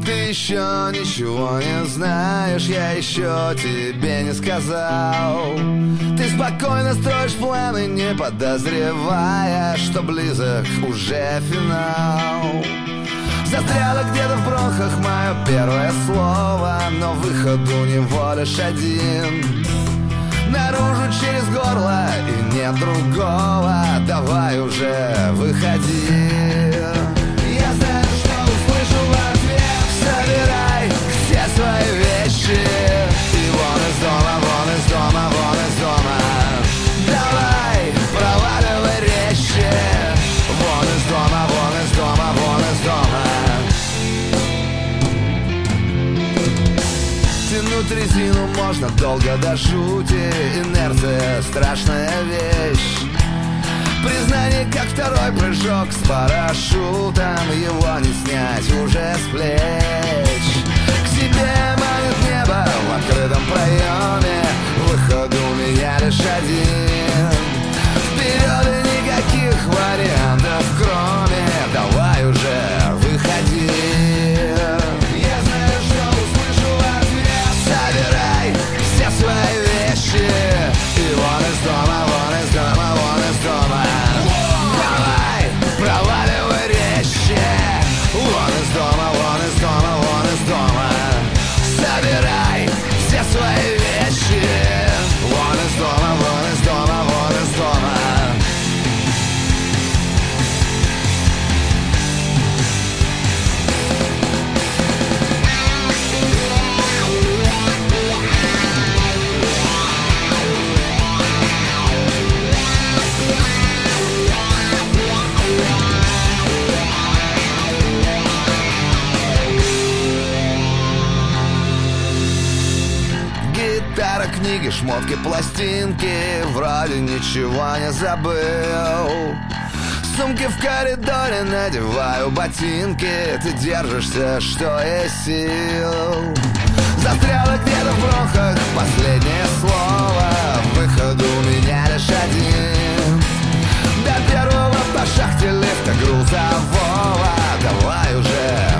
Ты еще ничего не знаешь, я еще тебе не сказал. Ты спокойно строишь планы, не подозревая, что близок уже финал. Застряло где-то в бронхах мое первое слово, но выход у него лишь один. Наружу через горло и нет другого, давай уже выходи. Я знаю, что услышу в ответ: собирай все свои вещи и вон из дома, вон из дома, вон из дома. Давай, проваливай резче. Вон из дома, вон из дома, вон из дома. Тянуть резину можно долго до жути, инерция страшная вещь. Признание, как второй прыжок с парашютом, его не снять уже с плеч. К себе манит небо в открытом проеме, выход у меня лишь один. Вперед и никаких вариантов кроме давай уже выходи. Я знаю, что услышу в ответ: собирай все свои вещи и вон из дома, вон из дома, вон из дома. Давай, проваливай резче. Вон из дома, вон из дома, вон из дома. Собирай все свои вещи. Вон из дома, вон из дома, вон из дома. Гитара, книги, шмотки, пластинки, вроде ничего не забыл. Сумки в коридоре, надеваю ботинки, ты держишься, что есть сил. Застряло где-то в бронхах последнее слово, выход у меня лишь один. До первого по шахте лифта грузового, давай уже